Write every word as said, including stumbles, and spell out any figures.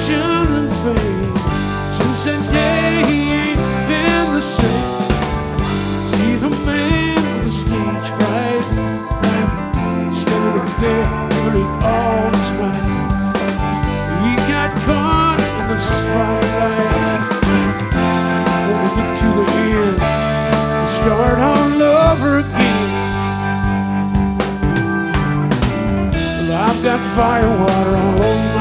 fortune and fame. Since that day he ain't been the same. See the man with the stage fright, standing there running all his might. He got caught in the spotlight. Wanna get to the end and start all over again. Well, I've got fire water all over my